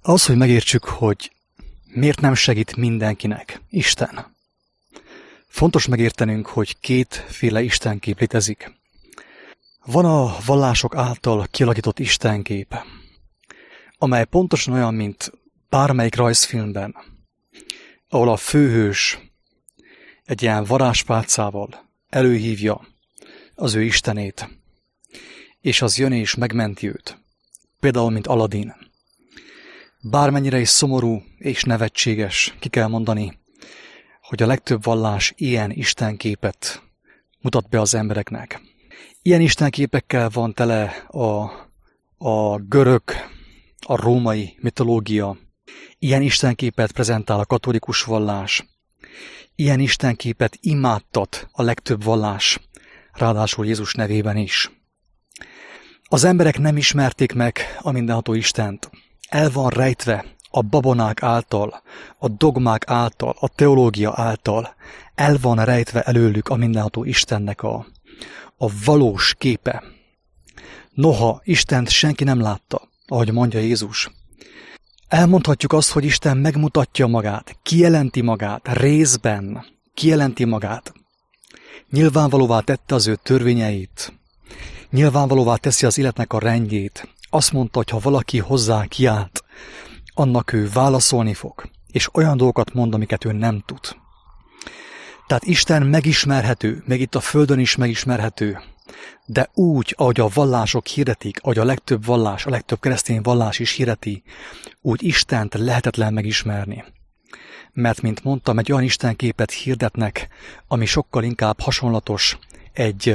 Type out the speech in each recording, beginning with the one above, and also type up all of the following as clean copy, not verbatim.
Ahhoz, hogy megértsük, hogy miért nem segít mindenkinek Isten. Fontos megértenünk, hogy kétféle istenkép létezik. Van a vallások által kialakított istenkép, amely pontosan olyan, mint bármelyik rajzfilmben, ahol a főhős egy ilyen varázspálcával előhívja az ő istenét, és az jön és megmenti őt. Például, mint Aladin. Bármennyire is szomorú és nevetséges, ki kell mondani, hogy a legtöbb vallás ilyen istenképet mutat be az embereknek. Ilyen istenképekkel van tele a görög, a római mitológia. Ilyen istenképet prezentál a katolikus vallás. Ilyen istenképet imádtat a legtöbb vallás, ráadásul Jézus nevében is. Az emberek nem ismerték meg a mindenható Istent. El van rejtve a babonák által, a dogmák által, a teológia által. El van rejtve előlük a mindenható Istennek a valós képe. Noha Istent senki nem látta, ahogy mondja Jézus. Elmondhatjuk azt, hogy Isten megmutatja magát, kijelenti magát, részben kijelenti magát. Nyilvánvalóvá tette az ő törvényeit, nyilvánvalóvá teszi az életnek a rendjét. Azt mondta, hogy ha valaki hozzá kiált, annak ő válaszolni fog, és olyan dolgokat mond, amiket ő nem tud. Tehát Isten megismerhető, meg itt a földön is megismerhető, de úgy, ahogy a vallások hirdetik, ahogy a legtöbb vallás, a legtöbb keresztény vallás is hirdeti, úgy Istent lehetetlen megismerni. Mert, mint mondtam, egy olyan istenképet hirdetnek, ami sokkal inkább hasonlatos egy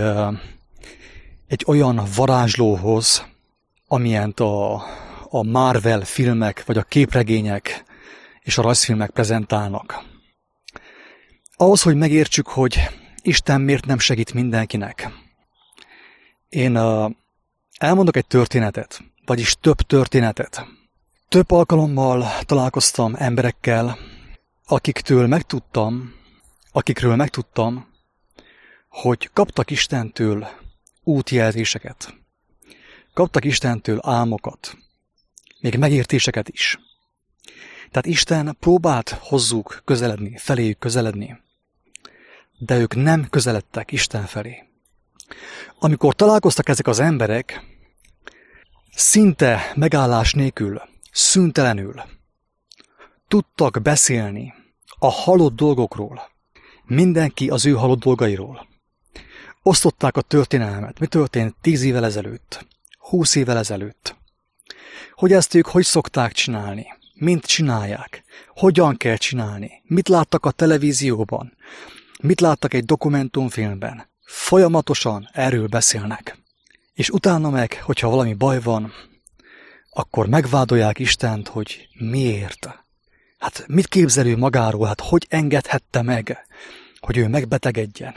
olyan varázslóhoz, amilyent a Marvel filmek, vagy a képregények és a rajzfilmek prezentálnak. Ahhoz, hogy megértsük, hogy Isten miért nem segít mindenkinek, én elmondok egy történetet, vagyis több történetet. Több alkalommal találkoztam emberekkel, akikről megtudtam, hogy kaptak Istentől útjelzéseket. Kaptak Istentől álmokat, még megértéseket is. Tehát Isten próbált hozzuk közeledni, feléjük közeledni, de ők nem közeledtek Isten felé. Amikor találkoztak ezek az emberek, szinte megállás nélkül, szüntelenül tudtak beszélni a halott dolgokról, mindenki az ő halott dolgairól. Osztották a történelmet, mi történt 10 évvel ezelőtt, 20 évvel ezelőtt. Hogy ezt ők hogy szokták csinálni, mint csinálják, hogyan kell csinálni, mit láttak a televízióban, mit láttak egy dokumentumfilmben. Folyamatosan erről beszélnek. És utána meg, hogyha valami baj van, akkor megvádolják Istent, hogy miért. Hát mit képzel ő magáról, hát hogy engedhette meg, hogy ő megbetegedjen?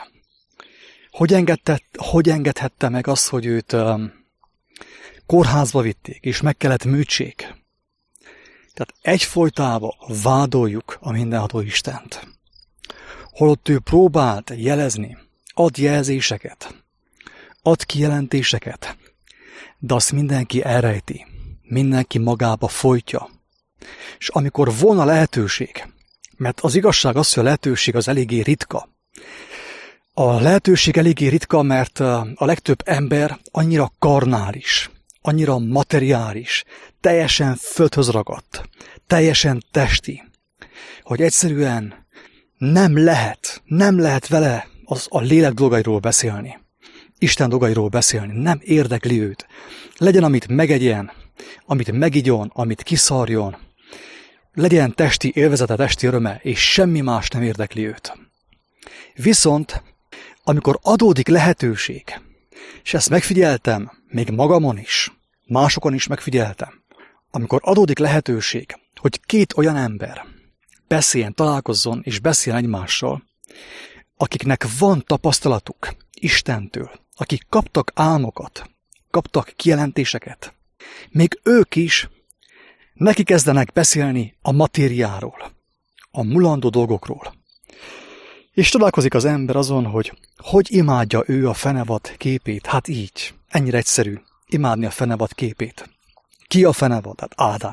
Hogy engedhette meg azt, hogy őt kórházba vitték, és meg kellett műtsék? Tehát egyfolytában vádoljuk a mindenható Istent. Holott ő próbált jelezni, ad jelzéseket, ad kijelentéseket, de azt mindenki elrejti, mindenki magába folytja. És amikor volna lehetőség, mert az igazság az, hogy a lehetőség az eléggé ritka. A lehetőség eléggé ritka, mert a legtöbb ember annyira karnális, annyira materiális, teljesen földhöz ragadt, teljesen testi, hogy egyszerűen nem lehet vele a lélek dolgairól beszélni, Isten dolgairól beszélni, nem érdekli őt. Legyen, amit megegyen, amit megigyon, amit kiszarjon, legyen testi élvezete, testi öröme, és semmi más nem érdekli őt. Viszont, amikor adódik lehetőség, és ezt megfigyeltem, még magamon is, másokon is megfigyeltem, amikor adódik lehetőség, hogy 2 olyan ember beszéljen, találkozzon és beszéljen egymással, akiknek van tapasztalatuk Istentől, akik kaptak álmokat, kaptak kijelentéseket, még ők is neki kezdenek beszélni a matériáról, a mulandó dolgokról. És találkozik az ember azon, hogy imádja ő a fenevad képét. Hát így, ennyire egyszerű, imádni a fenevad képét. Ki a fenevad? Hát Ádám.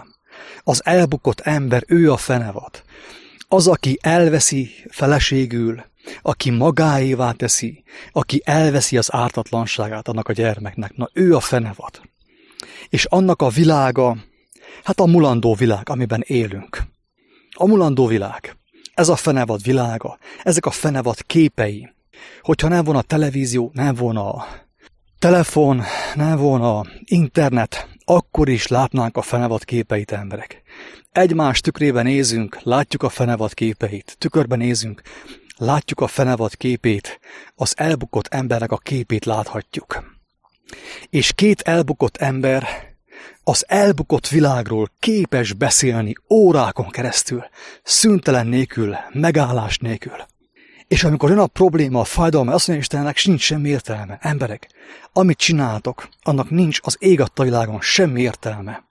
Az elbukott ember, ő a fenevad. Az, aki elveszi feleségül, aki magáévá teszi, aki elveszi az ártatlanságát annak a gyermeknek, na ő a fenevad. És annak a világa, hát a mulandó világ, amiben élünk. A mulandó világ, ez a fenevad világa, ezek a fenevad képei. Hogyha nem volna televízió, nem volna telefon, nem volna internet, akkor is látnánk a fenevad képeit, emberek. Egymás tükrében nézünk, látjuk a fenevad képeit. Tükörben nézünk, látjuk a fenevad képét, az elbukott embernek a képét láthatjuk. És két elbukott ember az elbukott világról képes beszélni órákon keresztül, szüntelen nélkül, megállás nélkül. És amikor jön a probléma, a fájdalma, azt mondja Istennek, nincs semmi értelme. Emberek, amit csináltok, annak nincs az ég adta világon semmi értelme.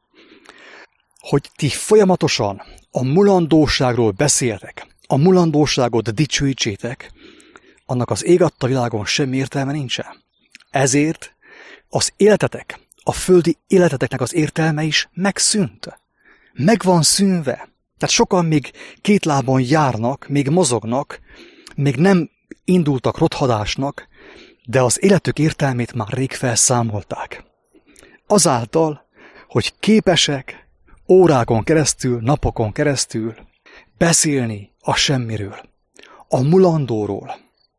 Hogy ti folyamatosan a mulandóságról beszéltek, a mulandóságot dicsőítsétek, annak az ég adta világon semmi értelme nincsen. Ezért az életetek, a földi életeteknek az értelme is megszűnt. Meg van szűnve. Tehát sokan még két lábon járnak, még mozognak, még nem indultak rothadásnak, de az életük értelmét már rég felszámolták. Azáltal, hogy képesek órákon keresztül, napokon keresztül beszélni a semmiről, a mulandóról,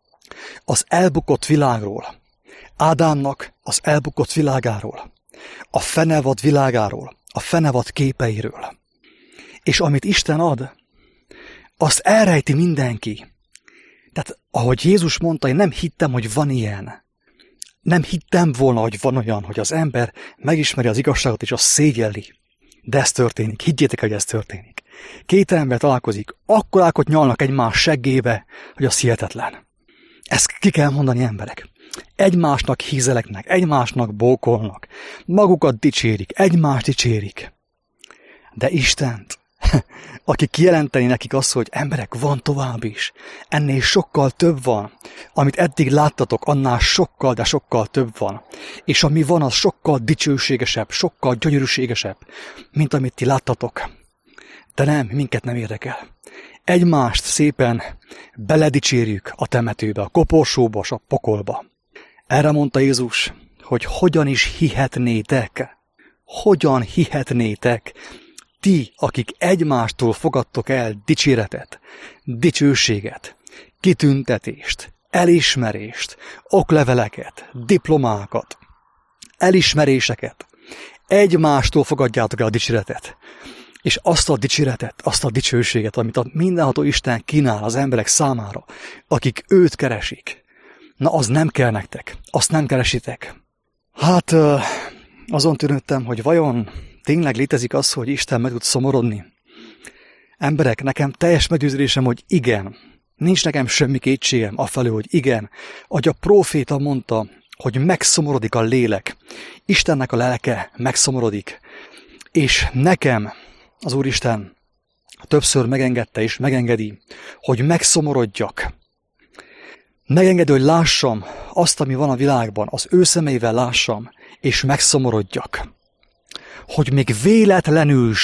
az elbukott világról, Ádámnak az elbukott világáról, a fenevad világáról, a fenevad képeiről. És amit Isten ad, azt elrejti mindenki. Tehát, ahogy Jézus mondta, én nem hittem, hogy van ilyen. Nem hittem volna, hogy van olyan, hogy az ember megismeri az igazságot és azt szégyelli. De ez történik. Higgyétek, hogy ez történik. Két ember találkozik, akkorákat nyalnak egymás seggébe, hogy az hihetetlen. Ezt ki kell mondani, emberek. Egymásnak hízeleknek, egymásnak bókolnak, magukat dicsérik, egymást dicsérik. De Istent, aki kijelenteni nekik azt, hogy emberek, van tovább is, ennél sokkal több van, amit eddig láttatok, annál sokkal, de sokkal több van. És ami van, az sokkal dicsőségesebb, sokkal gyönyörűségesebb, mint amit ti láttatok. De nem, minket nem érdekel. Egymást szépen beledicsérjük a temetőbe, a koporsóba, a pokolba. Erre mondta Jézus, hogy hogyan is hihetnétek, ti, akik egymástól fogadtok el dicséretet, dicsőséget, kitüntetést, elismerést, okleveleket, diplomákat, elismeréseket, egymástól fogadjátok el a dicséretet, és azt a dicséretet, azt a dicsőséget, amit a mindenható Isten kínál az emberek számára, akik őt keresik. Na, az nem kell nektek, azt nem keresitek. Hát azon tűnődtem, hogy vajon tényleg létezik az, hogy Isten meg tud szomorodni? Emberek, nekem teljes meggyőződésem, hogy igen. Nincs nekem semmi kétségem afelől, hogy igen. Ahogy a próféta mondta, hogy megszomorodik a lélek. Istennek a lelke megszomorodik. És nekem az Úristen többször megengedte és megengedi, hogy megszomorodjak. Megengedő, hogy lássam azt, ami van a világban, az ő szemeivel lássam, és megszomorodjak. Hogy még véletlenül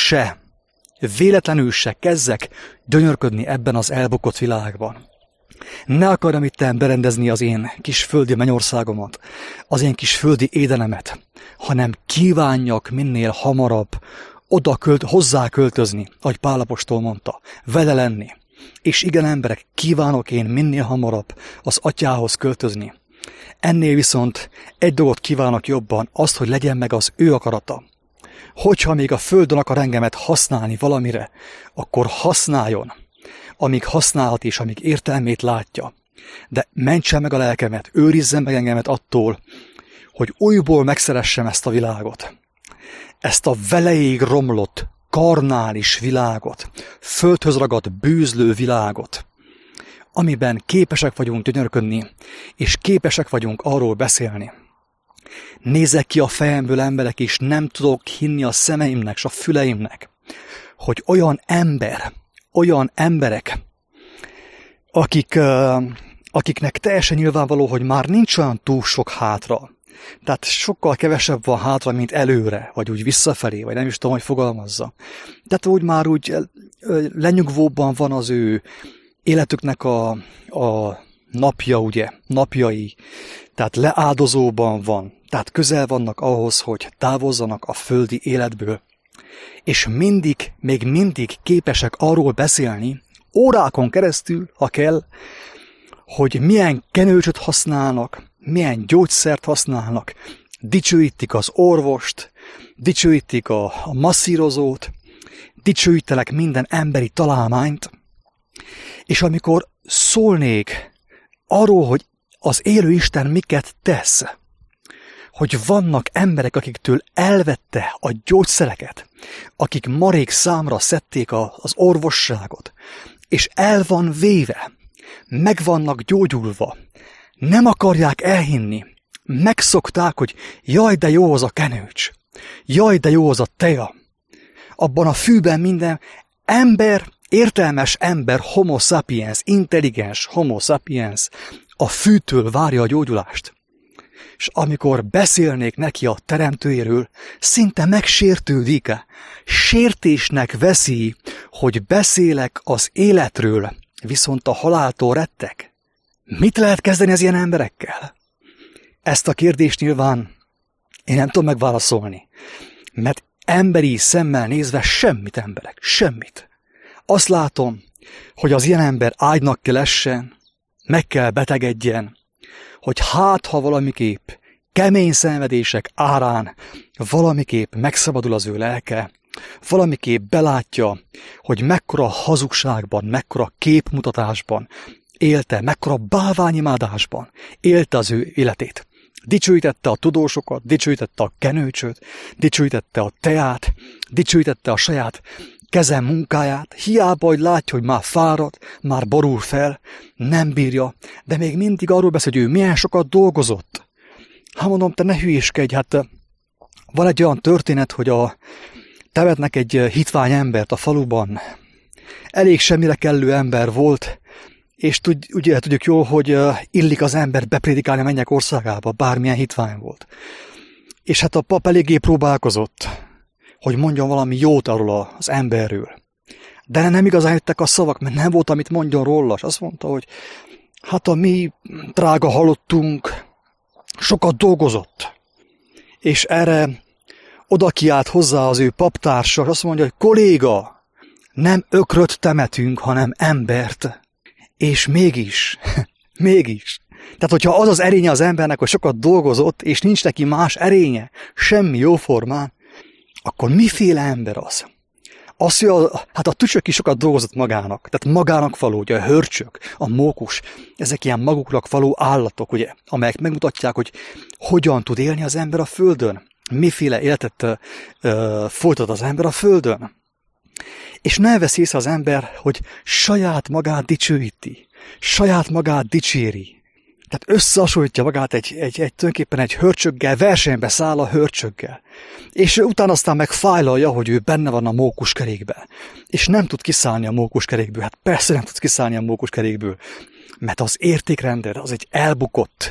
se kezdek gyönyörködni ebben az elbukott világban. Ne akarom itten berendezni az én kis földi mennyországomat, az én kis földi édenemet, hanem kívánjak minél hamarabb hozzá költözni, ahogy Pál apostol mondta, vele lenni. És igen, emberek, kívánok én minél hamarabb az Atyához költözni. Ennél viszont egy dolgot kívánok jobban, azt, hogy legyen meg az ő akarata. Hogyha még a földön akar engemet használni valamire, akkor használjon, amíg használhat és amíg értelmét látja. De mentse meg a lelkemet, őrizzen meg engemet attól, hogy újból megszeressem ezt a világot. Ezt a veleig romlott, karnális világot, földhöz ragadt bűzlő világot, amiben képesek vagyunk gyönyörködni, és képesek vagyunk arról beszélni. Nézek ki a fejemből, emberek, és nem tudok hinni a szemeimnek és a füleimnek, hogy olyan emberek, akiknek teljesen nyilvánvaló, hogy már nincs olyan túl sok hátra, Tehát sokkal kevesebb van hátra, mint előre, vagy úgy visszafelé, vagy nem is tudom, hogy fogalmazza. Tehát úgy már úgy lenyugvóban van az ő életüknek a napja, ugye, napjai, tehát leáldozóban van, tehát közel vannak ahhoz, hogy távozzanak a földi életből. És még mindig képesek arról beszélni, órákon keresztül, ha kell, hogy milyen kenőcsöt használnak, milyen gyógyszert használnak, dicsőítik az orvost, dicsőítik a masszírozót, dicsőítenek minden emberi találmányt, és amikor szólnék arról, hogy az élő Isten miket tesz, hogy vannak emberek, akiktől elvette a gyógyszereket, akik marék számra szedték az orvosságot, és el van véve, meg vannak gyógyulva, nem akarják elhinni, megszokták, hogy jaj, de jó az a kenőcs, jaj, de jó az a teja. Abban a fűben minden ember, értelmes ember, homo sapiens, intelligens homo sapiens a fűtől várja a gyógyulást. És amikor beszélnék neki a teremtőjéről, szinte megsértődik, sértésnek veszi, hogy beszélek az életről, viszont a haláltól rettek. Mit lehet kezdeni az ilyen emberekkel? Ezt a kérdést nyilván én nem tudom megválaszolni, mert emberi szemmel nézve semmit emberek, semmit. Azt látom, hogy az ilyen ember ágynak kell essen, meg kell betegedjen, hogy ha valamiképp kemény szenvedések árán valamiképp megszabadul az ő lelke, valamiképp belátja, hogy mekkora hazugságban, mekkora képmutatásban élte, mekkora bálványimádásban élte az ő életét. Dicsőítette a tudósokat, dicsőítette a kenőcsöt, dicsőítette a teát, dicsőítette a saját keze munkáját, hiába, hogy látja, hogy már fárad, már borul fel, nem bírja, de még mindig arról beszél, hogy ő milyen sokat dolgozott. Hát mondom, te ne hülyéskedj, hát van egy olyan történet, hogy temetnek egy hitvány embert a faluban. Elég semmire kellő ember volt, és ugye tudjuk jól, hogy illik az embert beprédikálni a mennyek országába, bármilyen hitvány volt. És hát a pap eléggé próbálkozott, hogy mondjon valami jót arról az emberről. De nem igazán jöttek a szavak, mert nem volt, amit mondjon róla. És azt mondta, hogy hát a mi drága halottunk sokat dolgozott. És erre oda kiált hozzá az ő paptársa, és azt mondja, hogy kolléga, nem ökröt temetünk, hanem embert. És mégis. Tehát, hogyha az az erénye az embernek, hogy sokat dolgozott, és nincs neki más erénye, semmi jóformán, akkor miféle ember az? Az, hogy a tücsök is sokat dolgozott magának, tehát magának való, ugye a hörcsök, a mókus, ezek ilyen maguknak való állatok, ugye, amelyek megmutatják, hogy hogyan tud élni az ember a földön, miféle életet folytat az ember a földön. És ne veszi észre az ember, hogy saját magát dicsőíti, saját magát dicséri. Tehát összehasonlítja magát tulajdonképpen egy hörcsöggel, versenybe száll a hörcsöggel. És utána aztán meg fájlalja, hogy ő benne van a mókuskerékben. És nem tud kiszállni a mókuskerékből. Hát persze nem tud kiszállni a mókuskerékből. Mert az értékrended az egy elbukott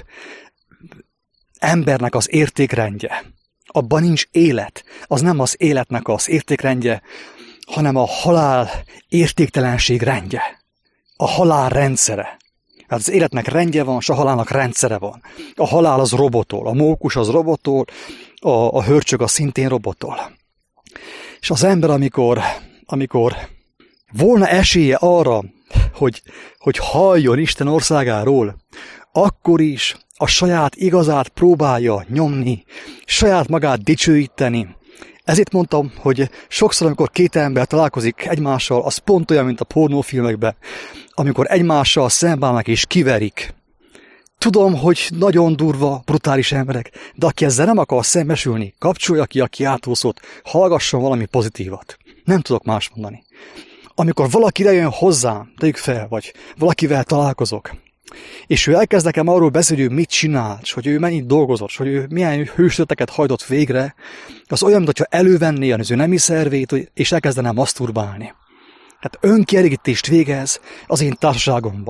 embernek az értékrendje. Abban nincs élet. Az nem az életnek az értékrendje, hanem a halál értéktelenség rendje. A halál rendszere. Hát az életnek rendje van, és a halálnak rendszere van. A halál az robotol, a mókus az robotol, a hörcsög az szintén robotol. És az ember, amikor volna esélye arra, hogy halljon Isten országáról, akkor is a saját igazát próbálja nyomni, saját magát dicsőíteni. Ezért mondtam, hogy sokszor, amikor két ember találkozik egymással, az pont olyan, mint a pornófilmekben, amikor egymással szembeállnak és kiverik. Tudom, hogy nagyon durva, brutális emberek, de aki ezzel nem akar szembesülni, kapcsolja ki a kiáltószót, hallgasson valami pozitívat. Nem tudok más mondani. Amikor valaki jön hozzám, tegyük fel, vagy valakivel találkozok, és ő elkezd nekem arról beszélni, hogy mit csinált, hogy ő mennyit dolgozott, hogy ő milyen hőstöteket hajtott végre, az olyan, mintha elővenné az ő nemi szervét, és elkezdene maszturbálni. Hát önkielégítést végez az én társaságomba.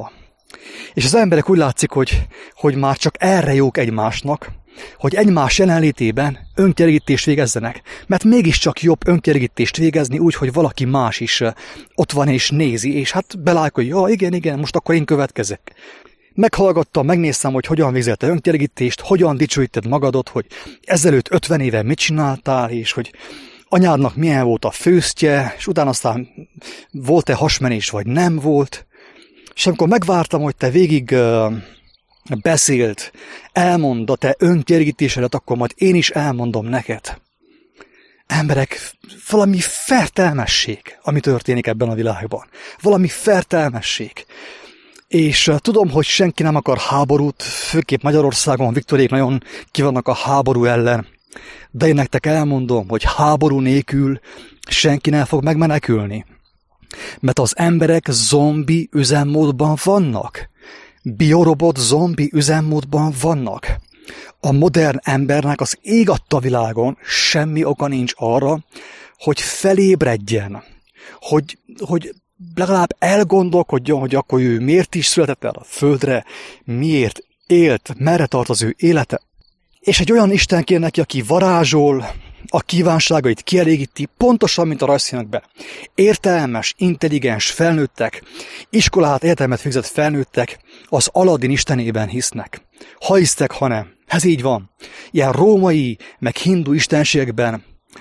És az emberek úgy látszik, hogy már csak erre jók egymásnak, hogy egymás jelenlétében önkielégítést végezzenek. Mert mégiscsak jobb önkielégítést végezni úgy, hogy valaki más is ott van és nézi, és hát belájkolja, ja, igen, most akkor én következek. Meghallgattam, megnéztem, hogy hogyan végzelte önkielégítést, hogyan dicsőíted magadot, hogy ezelőtt 50 éve mit csináltál, és hogy anyádnak milyen volt a főztje, és utána aztán volt-e hasmenés, vagy nem volt. És amikor megvártam, hogy te végig beszélt, elmond a te önkielégítésedet, akkor majd én is elmondom neked. Emberek, valami fertelmesség, ami történik ebben a világban. Valami fertelmesség. És tudom, hogy senki nem akar háborút, főképp Magyarországon, Viktorék nagyon kivannak a háború ellen, de én nektek elmondom, hogy háború nélkül senki nem fog megmenekülni. Mert az emberek zombi üzemmódban vannak. Biorobot zombi üzemmódban vannak. A modern embernek az ég adta világon semmi oka nincs arra, hogy felébredjen, hogy legalább elgondolkodjon, hogy akkor ő miért is született el a földre, miért élt, merre tart az ő élete. És egy olyan Isten kér neki, aki varázsol, a kívánságait kielégíti, pontosan, mint a rajzfilmekben. Értelmes, intelligens felnőttek, iskolát, egyetemet végzett felnőttek az Aladdin istenében hisznek. Ha hisztek, ha nem. Ez így van. Ilyen római, meg hindu istenségekben,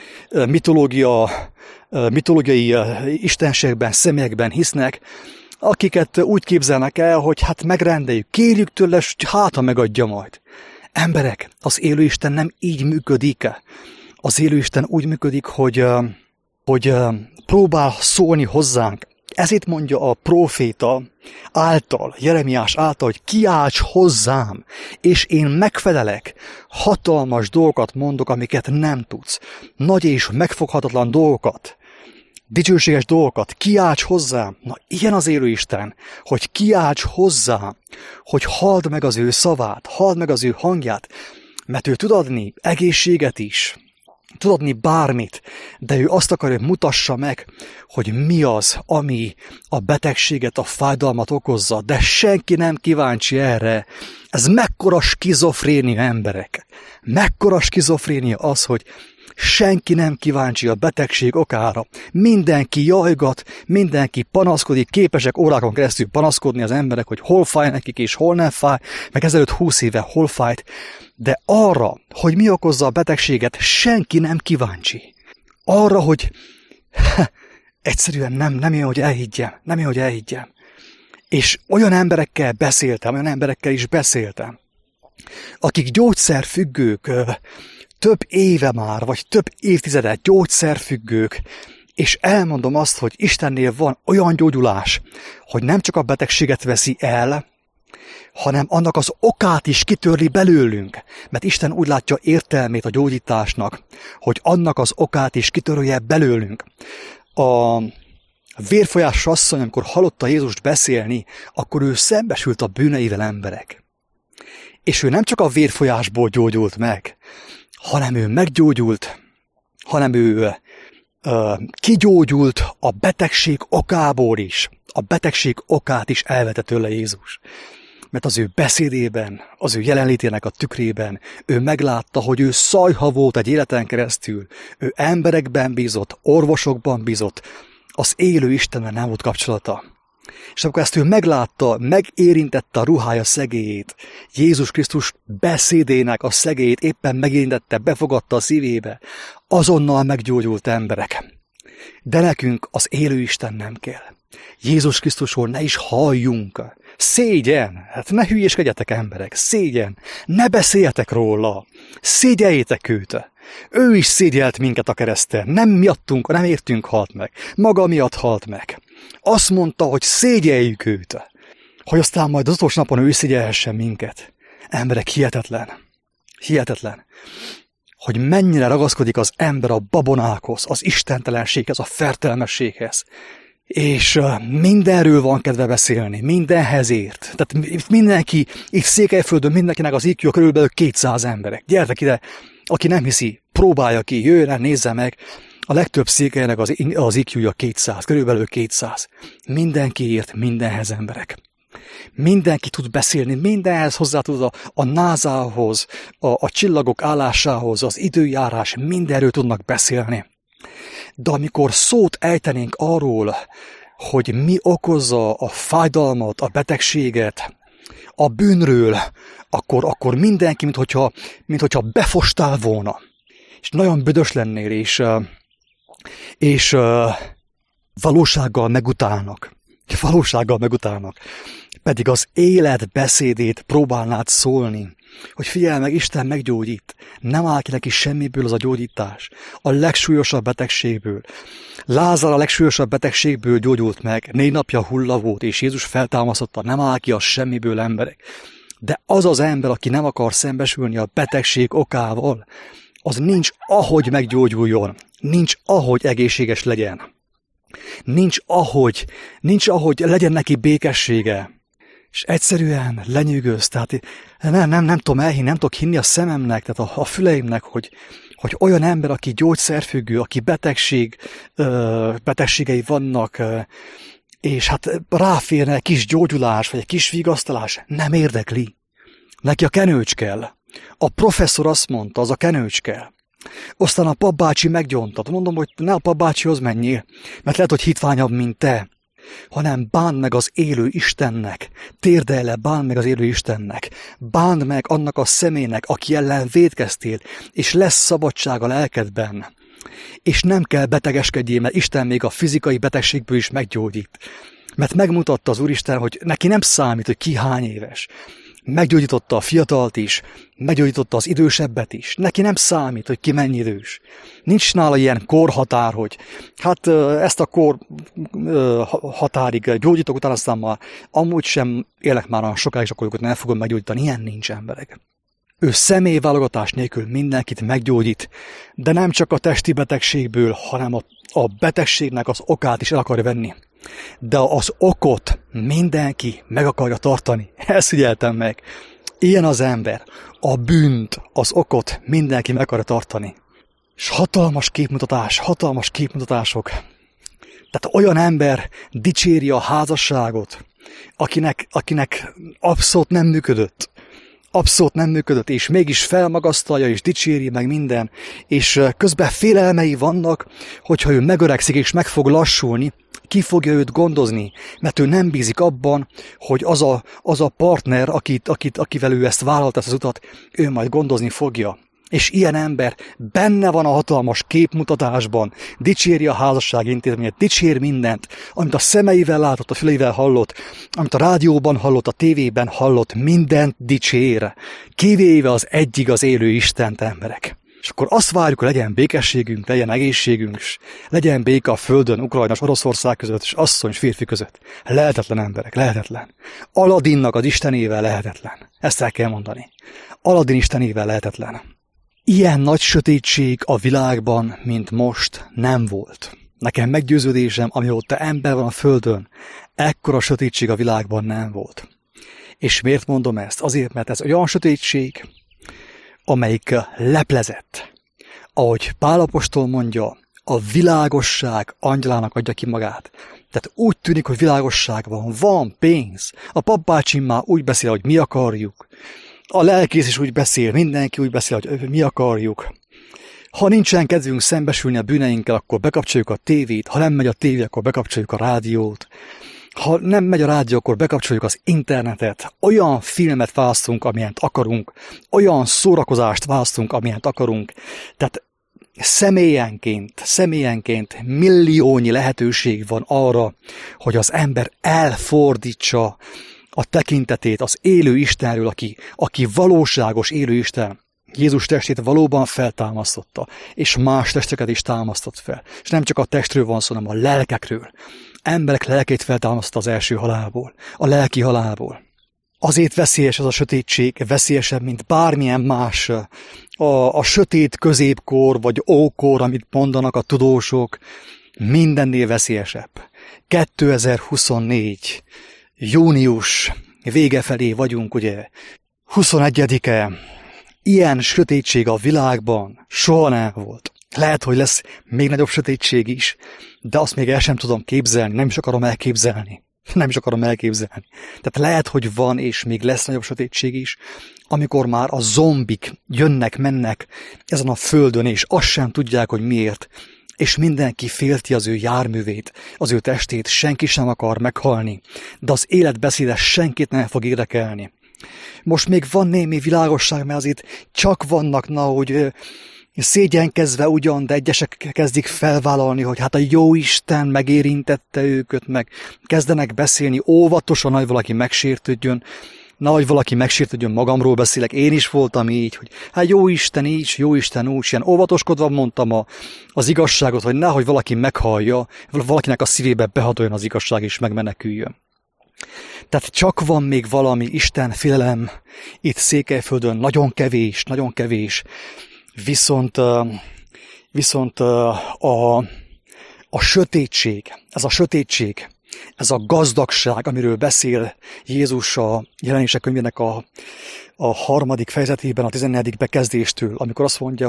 mitológiai istenségekben, személyekben hisznek, akiket úgy képzelnek el, hogy hát megrendeljük, kérjük tőle, és hát ha megadja majd. Emberek, az élő Isten nem így működik. Az élő Isten úgy működik, hogy próbál szólni hozzánk. Ezért mondja a próféta által, Jeremiás által, hogy kiálts hozzám, és én megfelelek. Hatalmas dolgokat mondok, amiket nem tudsz. Nagy és megfoghatatlan dolgokat. Dicsőséges dolgokat, kiálts hozzám. Na, ilyen az élő Isten, hogy kiálts hozzám, hogy halld meg az ő szavát, halld meg az ő hangját, mert ő tud adni egészséget is, tud adni bármit, de ő azt akarja, hogy mutassa meg, hogy mi az, ami a betegséget, a fájdalmat okozza, de senki nem kíváncsi erre. Ez mekkora skizofrénia, emberek. Mekkora skizofrénia az, hogy senki nem kíváncsi a betegség okára. Mindenki jajgat, mindenki panaszkodik, képesek órákon keresztül panaszkodni az emberek, hogy hol fáj nekik és hol nem fáj, meg ezelőtt 20 éve hol fájt. De arra, hogy mi okozza a betegséget, senki nem kíváncsi. Arra, hogy egyszerűen nem jön, hogy elhiggyem. És olyan emberekkel is beszéltem, akik gyógyszerfüggők, több éve már, vagy több évtizede gyógyszerfüggők, és elmondom azt, hogy Istennél van olyan gyógyulás, hogy nem csak a betegséget veszi el, hanem annak az okát is kitörli belőlünk. Mert Isten úgy látja értelmét a gyógyításnak, hogy annak az okát is kitörölje belőlünk. A vérfolyásos asszony, amikor hallotta Jézust beszélni, akkor ő szembesült a bűneivel, emberek. És ő nem csak a vérfolyásból gyógyult meg, hanem ő meggyógyult, hanem ő kigyógyult a betegség okából is. A betegség okát is elvette tőle Jézus. Mert az ő beszédében, az ő jelenlétének a tükrében ő meglátta, hogy ő szajha volt egy életen keresztül. Ő emberekben bízott, orvosokban bízott, az élő Istennel nem volt kapcsolata. És amikor ezt ő meglátta, megérintette a ruhája szegélyét, Jézus Krisztus beszédének a szegélyét éppen megérintette, befogadta a szívébe, azonnal meggyógyult emberek. De nekünk az élő Isten nem kell. Jézus Krisztusról ne is halljunk. Szégyen! Hát ne hülyéskedjetek, emberek! Szégyen! Ne beszéljetek róla! Szégyeljétek őt! Ő is szégyelt minket a kereszten. Nem miattunk, nem értünk halt meg. Maga miatt halt meg. Azt mondta, hogy szégyeljük őt. Hogy aztán majd az utolsó napon ő szégyelhessen minket. Emberek, hihetetlen. Hihetetlen. Hogy mennyire ragaszkodik az ember a babonákhoz, az istentelenséghez, a fertelmességhez. És mindenről van kedve beszélni, mindenhez ért. Tehát mindenki, itt Székelyföldön mindenkinek az IQ körülbelül 200 emberek. Gyertek ide, aki nem hiszi, próbálja ki, jöjjön el, nézze meg. A legtöbb Székelynek az IQ-ja 200, körülbelül 200. Mindenki ért mindenhez, emberek. Mindenki tud beszélni, mindenhez hozzá tud a NASA-hoz, a csillagok állásához, az időjárás, mindenről tudnak beszélni. De amikor szót ejtenénk arról, hogy mi okozza a fájdalmat, a betegséget, a bűnről, akkor mindenki, minthogyha befostál volna. És nagyon büdös lennél, és valósággal megutálnak. Valósággal megutálnak. Pedig az élet beszédét próbálnád szólni, hogy figyelj meg, Isten meggyógyít. Nem áll ki neki semmiből az a gyógyítás. A legsúlyosabb betegségből. Lázár a legsúlyosabb betegségből gyógyult meg. 4 napja hulla volt, és Jézus feltámasztotta. Nem áll ki a semmiből, emberek. De az az ember, aki nem akar szembesülni a betegség okával, az nincs ahogy meggyógyuljon. Nincs ahogy egészséges legyen. Nincs ahogy legyen neki békessége. És egyszerűen lenyűgöz, tehát nem tudom elhinni, nem tudok hinni a szememnek, tehát a füleimnek, hogy olyan ember, aki gyógyszerfüggő, aki betegségei vannak, és hát ráférne egy kis gyógyulás, vagy egy kis vigasztalás, nem érdekli. Neki a kenőcs kell. A professzor azt mondta, az a kenőcs kell. Aztán a papbácsi meggyontat. Mondom, hogy ne a papbácsihoz menjél, mert lehet, hogy hitványabb, mint te. Hanem bánd meg az élő Istennek, térdelj le, bánd meg az élő Istennek, bánd meg annak a személynek, aki ellen vétkeztél, és lesz szabadság a lelkedben. És nem kell betegeskedjél, mert Isten még a fizikai betegségből is meggyógyít. Mert megmutatta az Úristen, hogy neki nem számít, hogy ki hány éves. Meggyógyította a fiatalt is, meggyógyította az idősebbet is. Neki nem számít, hogy ki mennyi idős. Nincs nála ilyen korhatár, hogy hát ezt a kor határig gyógyítok, utána aztán már amúgy sem élek már olyan sokáig, és akkor őket nem fogom meggyógyítani. Ilyen nincs, emberek. Ő személyválogatás nélkül mindenkit meggyógyít, de nem csak a testi betegségből, hanem a betegségnek az okát is el akarja venni. De az okot mindenki meg akarja tartani. Ezt figyeltem meg. Ilyen az ember. A bűnt, az okot mindenki meg akarja tartani. És hatalmas képmutatások. Tehát olyan ember dicséri a házasságot, akinek abszolút nem működött. Abszolút nem működött, és mégis felmagasztalja, és dicséri meg minden, és közben félelmei vannak, hogyha ő megöregszik, és meg fog lassulni, ki fogja őt gondozni, mert ő nem bízik abban, hogy az a partner, akivel ő ezt vállalt, ezt az utat, ő majd gondozni fogja. És ilyen ember benne van a hatalmas képmutatásban, dicséri a házasság intézményet, dicsér mindent, amit a szemeivel látott, a füleivel hallott, amit a rádióban hallott, a tévében hallott, mindent dicsér, kivéve az egyig az élő Istent, emberek. És akkor azt várjuk, hogy legyen békességünk, legyen egészségünk, és legyen béke a földön, Ukrajna és Oroszország között, és asszony és férfi között. Lehetetlen, emberek, lehetetlen. Aladinnak az Istenével lehetetlen. Ezt el kell mondani. Aladin Istenével lehetetlen. Ilyen nagy sötétség a világban, mint most, nem volt. Nekem meggyőződésem, amióta ember van a földön, ekkora sötétség a világban nem volt. És miért mondom ezt? Azért, mert ez olyan sötétség, amelyik leplezett. Ahogy Pál apostol mondja, a világosság angyalának adja ki magát. Tehát úgy tűnik, hogy világosság van pénz. A papbácsi már úgy beszél, hogy mi akarjuk. A lelkész is úgy beszél, mindenki úgy beszél, hogy mi akarjuk. Ha nincsen kedvünk szembesülni a bűneinkkel, akkor bekapcsoljuk a tévét, ha nem megy a tévé, akkor bekapcsoljuk a rádiót. Ha nem megy a rádió, akkor bekapcsoljuk az internetet. Olyan filmet választunk, amilyent akarunk. Olyan szórakozást választunk, amilyent akarunk. Tehát személyenként milliónyi lehetőség van arra, hogy az ember elfordítsa a tekintetét az élő Istenről, aki valóságos élő Isten. Jézus testét valóban feltámasztotta, és más testeket is támasztott fel. És nem csak a testről van szó, hanem a lelkekről. Emberek lelkét feltámasztotta az első halálból, a lelki halálból. Azért veszélyes ez a sötétség, veszélyesebb, mint bármilyen más. A sötét középkor, vagy ókor, amit mondanak a tudósok, mindennél veszélyesebb. 2024. június vége felé vagyunk, ugye, 21-e, ilyen sötétség a világban soha nem volt. Lehet, hogy lesz még nagyobb sötétség is, de azt még el sem tudom képzelni, nem is akarom elképzelni. Nem is akarom elképzelni. Tehát lehet, hogy van, és még lesz nagyobb sötétség is, amikor már a zombik jönnek-mennek ezen a földön, és azt sem tudják, hogy miért, és mindenki félti az ő járművét, az ő testét, senki sem akar meghalni, de az életbeszéde senkit nem fog érdekelni. Most még van némi világosság, mert azért csak vannak, hogy szégyenkezve ugyan, de egyesek kezdik felvállalni, hogy hát a Jóisten megérintette őket, meg kezdenek beszélni óvatosan, hogy valaki megsértődjön. Hogy valaki megsértődjön, magamról beszélek, én is voltam így, hogy hát Jóisten így, Jóisten úgy, ilyen óvatoskodva mondtam az igazságot, hogy nehogy valaki meghallja, valakinek a szívébe behatoljon az igazság és megmeneküljön. Tehát csak van még valami Isten félelem itt Székelyföldön, nagyon kevés, viszont a sötétség, ez a gazdagság, amiről beszél Jézus a Jelenések könyvének a 3. fejezetében, a 14. bekezdéstől, amikor azt mondja,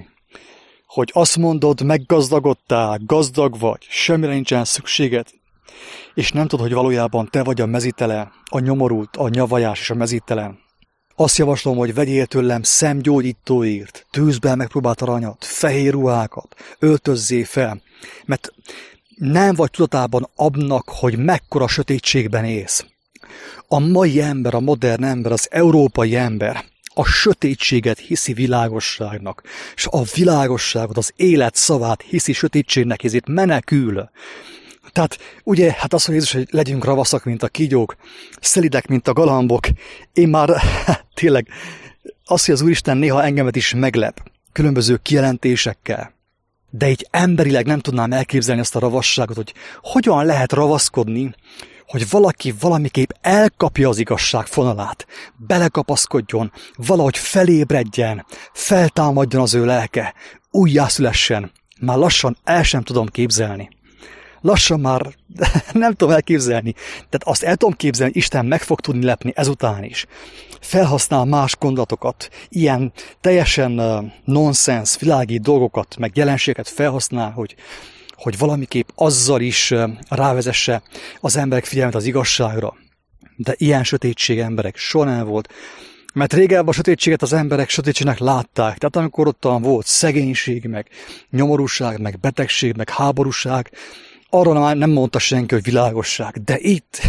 hogy azt mondod, meggazdagodtál, gazdag vagy, semmire nincsen szükséged, és nem tudod, hogy valójában te vagy a mezítelen, a nyomorult, a nyavajás és a mezítelen. Azt javaslom, hogy vegyél tőlem szemgyógyítóért, tűzben megpróbált aranyat, fehér ruhákat, öltözzé fel, mert nem vagy tudatában abnak, hogy mekkora sötétségben élsz. A mai ember, a modern ember, az európai ember a sötétséget hiszi világosságnak, és a világosságot, az élet szavát hiszi sötétségnek, ezért menekül. Tehát ugye, hát azt mondja Jézus, hogy legyünk ravaszak, mint a kígyók, szelidek, mint a galambok. Én már tényleg azt, hogy az Úristen néha engemet is meglep, különböző kijelentésekkel. De így emberileg nem tudnám elképzelni ezt a ravasságot, hogy hogyan lehet ravaszkodni, hogy valaki valamiképp elkapja az igazság fonalát, belekapaszkodjon, valahogy felébredjen, feltámadjon az ő lelke, újjászülessen. Már lassan el sem tudom képzelni. Lassan már nem tudom elképzelni. Tehát azt el tudom képzelni, hogy Isten meg fog tudni lepni ezután is. Felhasznál más gondolatokat, ilyen teljesen nonsens, világi dolgokat, meg jelenségeket felhasznál, hogy valamiképp azzal is rávezesse az emberek figyelmet az igazságra. De ilyen sötétség emberek soha nem volt. Mert régebben a sötétséget az emberek sötétségnek látták. Tehát amikor ottan volt szegénység, meg nyomorúság, meg betegség, meg háborúság, arra már nem mondta senki, hogy világosság. De itt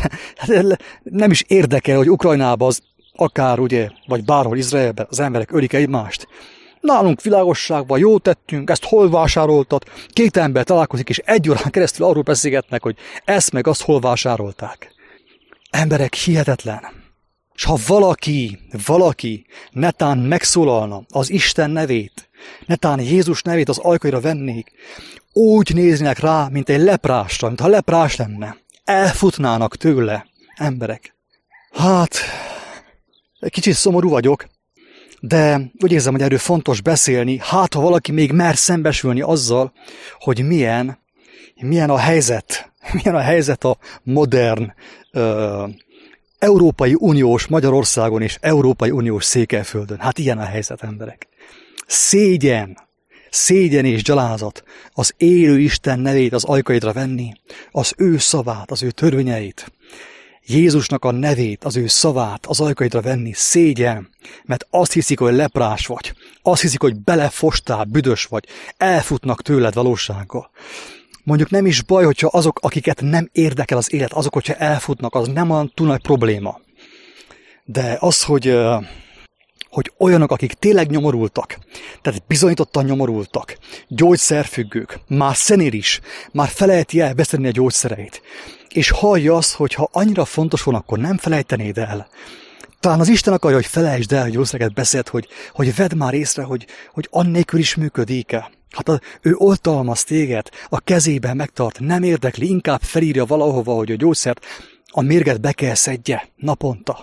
nem is érdekel, hogy Ukrajnában az akár ugye, vagy bárhol Izraelben az emberek ölik egymást. Nálunk világosságban jót tettünk, ezt hol vásároltat, 2 ember találkozik, és 1 órán keresztül arról beszélgetnek, hogy ezt meg azt hol vásárolták. Emberek, hihetetlen. És ha valaki netán megszólalna az Isten nevét, netán Jézus nevét az ajkaira vennék, úgy néznének rá, mint egy leprásra, mintha leprás lenne. Elfutnának tőle, emberek. Hát, egy kicsit szomorú vagyok, de úgy érzem, hogy erről fontos beszélni, hát ha valaki még mer szembesülni azzal, hogy milyen a helyzet a modern Európai Uniós Magyarországon és Európai Uniós Székelyföldön. Hát ilyen a helyzet, emberek. Szégyen és gyalázat az élő Isten nevét az ajkaidra venni, az ő szavát, az ő törvényeit, Jézusnak a nevét, az ő szavát az ajkaidra venni, szégyen, mert azt hiszik, hogy leprás vagy, azt hiszik, hogy belefostál, büdös vagy, elfutnak tőled valósággal. Mondjuk nem is baj, hogyha azok, akiket nem érdekel az élet, azok, hogyha elfutnak, az nem olyan túl nagy probléma. De az, hogy olyanok, akik tényleg nyomorultak, tehát bizonyítottan nyomorultak, gyógyszerfüggők, már szenér is, már felejti el beszélni a gyógyszereit, és hallja azt, hogy ha annyira fontos volna, akkor nem felejtenéd el. Talán az Isten akarja, hogy felejtsd el, hogy gyógyszereket beszélt, hogy vedd már észre, hogy annélkül is működik-e. Hát ő oltalmaz téged, a kezében megtart, nem érdekli, inkább felírja valahova, hogy a gyógyszert, a mérget be kell szedje naponta.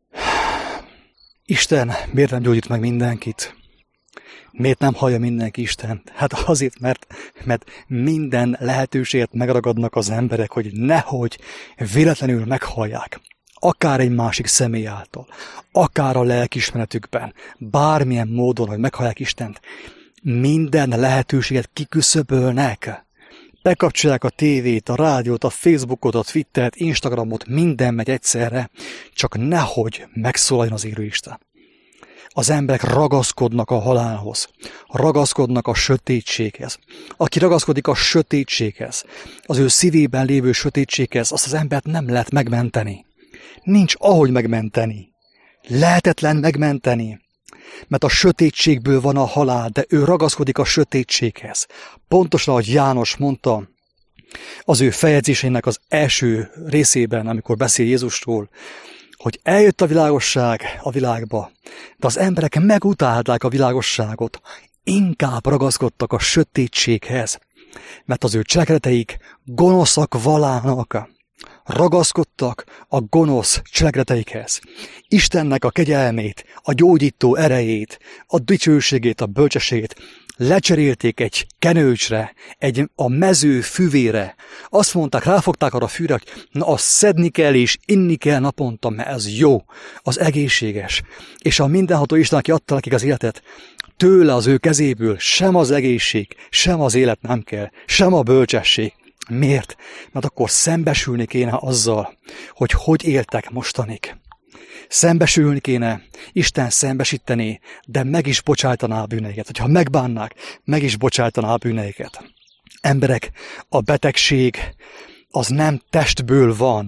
Isten miért nem gyógyít meg mindenkit? Miért nem hallja mindenki Istent? Hát azért, mert minden lehetőséget megragadnak az emberek, hogy nehogy véletlenül meghallják. Akár egy másik személy által, akár a lelkiismeretükben, bármilyen módon, hogy meghallják Istent. Minden lehetőséget kiküszöbölnek. Bekapcsolják a tévét, a rádiót, a Facebookot, a Twittert, Instagramot, minden megy egyszerre, csak nehogy megszólaljon az élő Isten. Az emberek ragaszkodnak a halálhoz, ragaszkodnak a sötétséghez. Aki ragaszkodik a sötétséghez, az ő szívében lévő sötétséghez, azt az embert nem lehet megmenteni. Nincs ahogy megmenteni. Lehetetlen megmenteni. Mert a sötétségből van a halál, de ő ragaszkodik a sötétséghez. Pontosan, ahogy János mondta az ő feljegyzésének az első részében, amikor beszél Jézusról, hogy eljött a világosság a világba, de az emberek megutálták a világosságot, inkább ragaszkodtak a sötétséghez, mert az ő cselekedeteik gonoszak valának. Ragaszkodtak a gonosz cselekedeteikhez. Istennek a kegyelmét, a gyógyító erejét, a dicsőségét, a bölcsességét lecserélték egy kenőcsre, a mező füvére. Azt mondták, ráfogták arra a fűre, hogy na, azt szedni kell és inni kell naponta, mert ez jó, az egészséges. És a mindenható Isten, aki adta nekik az életet, tőle az ő kezéből sem az egészség, sem az élet nem kell, sem a bölcsesség. Miért? Mert akkor szembesülni kéne azzal, hogy éltek mostanig. Szembesülni kéne, Isten szembesítené, de meg is bocsájtaná a bűneiket. Hogyha megbánnák, meg is bocsájtaná a bűneiket. Emberek, a betegség az nem testből van.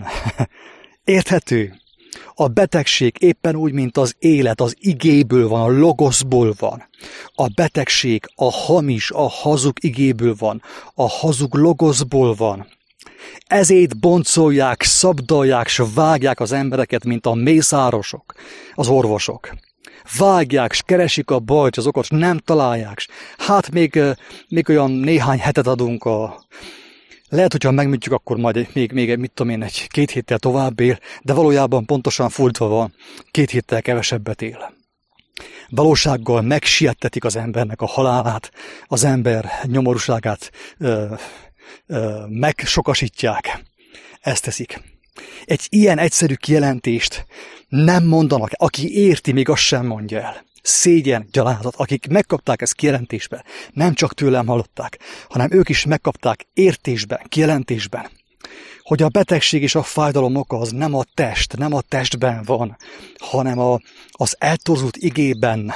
Érthető? A betegség éppen úgy, mint az élet, az igéből van, a logoszból van. A betegség a hamis, a hazug igéből van, a hazug logoszból van. Ezért boncolják, szabdalják, s vágják az embereket, mint a mészárosok, az orvosok. Vágják, s keresik a bajt, az okot, s nem találják. Hát még olyan néhány hetet adunk Lehet, hogyha megmondjuk, akkor majd még mit tudom én, 2 héttel tovább él, de valójában pontosan fordítva van, 2 héttel kevesebbet él. Valósággal megsietetik az embernek a halálát, az ember nyomorúságát megsokasítják. Ezt teszik. Egy ilyen egyszerű kijelentést nem mondanak, aki érti, még azt sem mondja el. Szégyen, gyalázat, akik megkapták ezt kijelentésbe, nem csak tőlem hallották, hanem ők is megkapták értésben, kijelentésben, hogy a betegség és a fájdalom oka az nem a test, nem a testben van, hanem az eltorzult igében,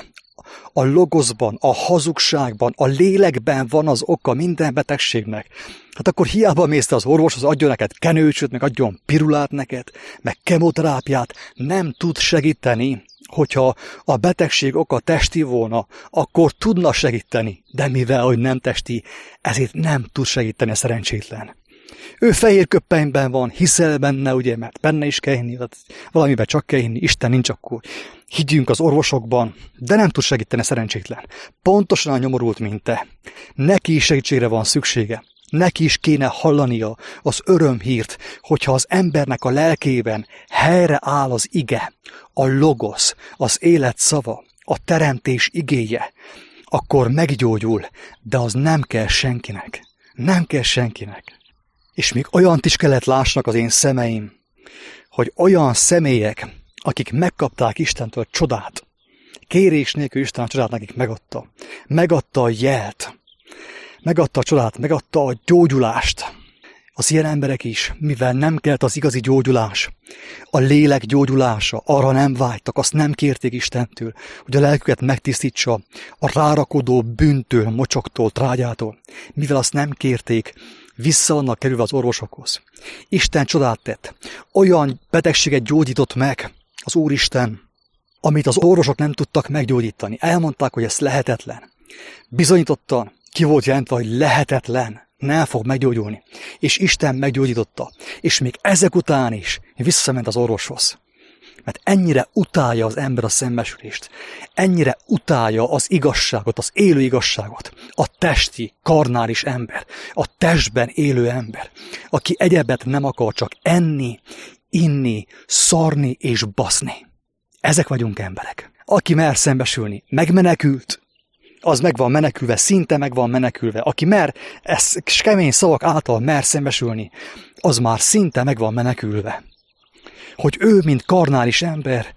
a logoszban, a hazugságban, a lélekben van az oka minden betegségnek. Hát akkor hiába mész te az orvoshoz, adjon neked kenőcsöt, meg adjon pirulát neked, meg kemoterápiát, nem tud segíteni. Hogyha a betegség oka testi volna, akkor tudna segíteni, de mivel, hogy nem testi, ezért nem tud segíteni a szerencsétlen. Ő fehér köppenyben van, hiszel benne, ugye, mert benne is kell hinni, valamiben csak kell hinni, Isten nincs, akkor higgyünk az orvosokban, de nem tud segíteni a szerencsétlen. Pontosan a nyomorult, mint te. Neki is segítségre van szüksége. Neki is kéne hallania az örömhírt, hogyha az embernek a lelkében helyre áll az ige, a logosz, az élet szava, a teremtés igéje, akkor meggyógyul, de az nem kell senkinek. Nem kell senkinek. És még olyant is kellett lássanak az én szemeim, hogy olyan személyek, akik megkapták Istentől csodát, kérés nélkül Isten a csodát nekik megadta. Megadta a jelt, megadta a csodát, megadta a gyógyulást. Az ilyen emberek is, mivel nem kellett az igazi gyógyulás, a lélek gyógyulása, arra nem vágytak, azt nem kérték Istentől, hogy a lelküket megtisztítsa a rárakodó bűntől, mocsoktól, trágyától. Mivel azt nem kérték, vissza vannak kerülve az orvosokhoz. Isten csodát tett. Olyan betegséget gyógyított meg az Úristen, amit az orvosok nem tudtak meggyógyítani. Elmondták, hogy ez lehetetlen. Bizonyítottan ki volt jelentve, hogy lehetetlen, nem fog meggyógyulni. És Isten meggyógyította. És még ezek után is visszament az orvoshoz. Mert ennyire utálja az ember a szembesülést. Ennyire utálja az igazságot, az élő igazságot. A testi, karnális ember. A testben élő ember. Aki egyebet nem akar, csak enni, inni, szarni és baszni. Ezek vagyunk emberek. Aki mer szembesülni, megmenekült, az meg van menekülve, szinte meg van menekülve. Aki mer, ez kemény szavak által mer szembesülni, az már szinte meg van menekülve. Hogy ő, mint karnális ember,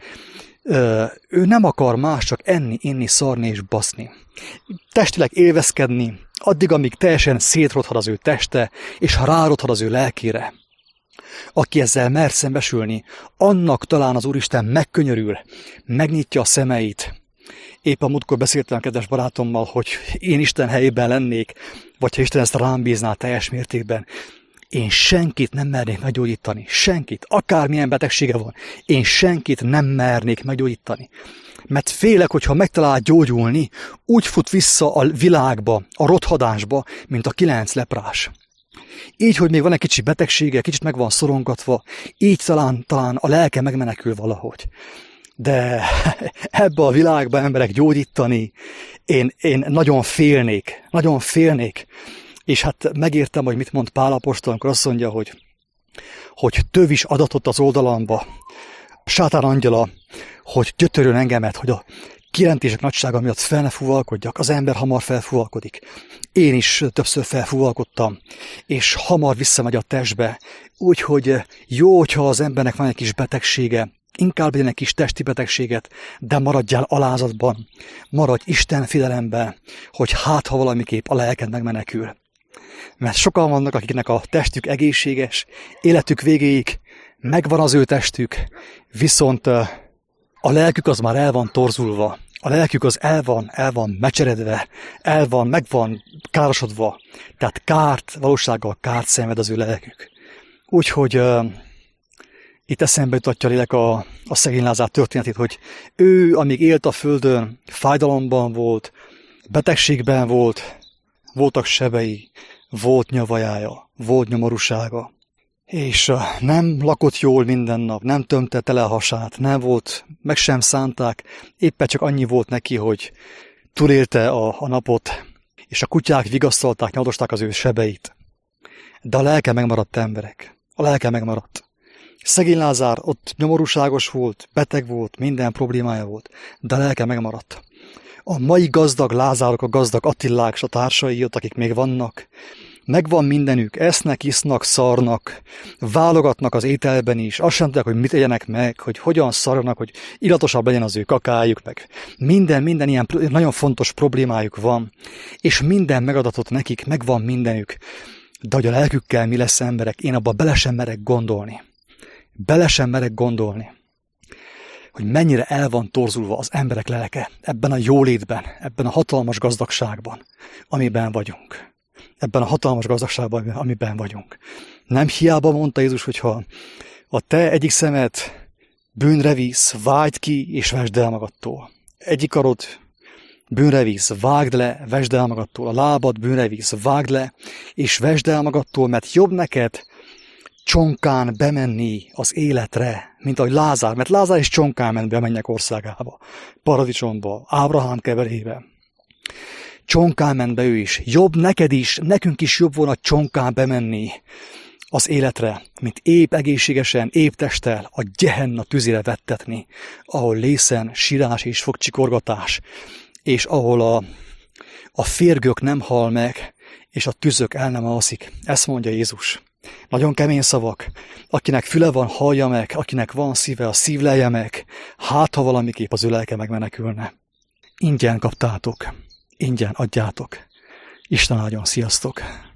ő nem akar más, csak enni, inni, szarni és baszni. Testileg élvezkedni, addig, amíg teljesen szétrothad az ő teste, és rárothad az ő lelkére. Aki ezzel mer szembesülni, annak talán az Úristen megkönyörül, megnyitja a szemeit. Épp a múltkor beszéltem a kedves barátommal, hogy én Isten helyében lennék, vagy ha Isten ezt rám bízná teljes mértékben, én senkit nem mernék meggyógyítani. Senkit. Akármilyen betegsége van. Én senkit nem mernék meggyógyítani. Mert félek, hogyha megtalál gyógyulni, úgy fut vissza a világba, a rothadásba, mint a 9 leprás. Így, hogy még van egy kicsi betegsége, kicsit meg van szorongatva, így talán a lelke megmenekül valahogy. De ebbe a világba emberek gyógyítani, én nagyon félnék. És hát megértem, hogy mit mond Pál apostol, amikor azt mondja, hogy tövis adatot az oldalamba, a sátán angyala, hogy gyötörön engemet, hogy a kijelentések nagysága miatt fel ne fuvalkodjak. Az ember hamar felfuvalkodik. Én is többször felfuvalkodtam, és hamar visszamegy a testbe. Úgyhogy jó, hogyha az embernek van egy kis betegsége, inkább legyen egy kis testi betegséget, de maradjál alázatban, maradj Isten figyelemben, hogy hát ha valamiképp a lelked megmenekül. Mert sokan vannak, akiknek a testük egészséges, életük végéig megvan az ő testük, viszont a lelkük az már el van torzulva, a lelkük az el van mecseredve, meg van károsodva, tehát valósággal kárt szenved az ő lelkük. Úgyhogy itt eszembe jutatja a lélek a szegény Lázár történetét, hogy ő, amíg élt a földön, fájdalomban volt, betegségben volt, voltak sebei, volt nyavajája, volt nyomorúsága, és nem lakott jól minden nap, nem tömte tele a hasát, nem volt, meg sem szánták, éppen csak annyi volt neki, hogy túlélte a napot, és a kutyák vigasztalták, nyaldosták az ő sebeit. De a lelke megmaradt, emberek, a lelke megmaradt. Szegény Lázár ott nyomorúságos volt, beteg volt, minden problémája volt, de a lelke megmaradt. A mai gazdag Lázárok, a gazdag Attilák és a társai ott, akik még vannak, megvan mindenük, esznek, isznak, szarnak, válogatnak az ételben is, azt sem tudják, hogy mit egyenek meg, hogy hogyan szarnak, hogy illatosabb legyen az ő kakájuk, meg minden ilyen nagyon fontos problémájuk van, és minden megadatott nekik, megvan mindenük, de hogy a lelkükkel mi lesz, emberek, én abba bele sem merek gondolni, hogy mennyire el van torzulva az emberek lelke ebben a jólétben, ebben a hatalmas gazdagságban, amiben vagyunk. Nem hiába mondta Jézus, hogyha a te egyik szemed bűnre visz, vágd ki és vesd el magadtól. Egyik karod bűnre visz, vágd le, vesd el magadtól. A lábad bűnre visz, vágd le és vesd el magadtól, mert jobb neked csonkán bemenni az életre, mint ahogy Lázár, mert Lázár is csonkán ment be a mennyek országába, paradicsomba, Ábrahám keverébe. Csonkán ment be ő is. Jobb neked is, nekünk is jobb volna csonkán bemenni az életre, mint épp egészségesen, épp testtel a Gehenna tüzére vettetni, ahol lészen, sírás és fogcsikorgatás, és ahol a férgök nem hal meg, és a tüzök el nem alszik. Ezt mondja Jézus. Nagyon kemény szavak. Akinek füle van, hallja meg, akinek van szíve, a szívlelje meg, hát ha valamiképp az ő lelke megmenekülne. Ingyen kaptátok, ingyen adjátok. Isten áldjon, sziasztok!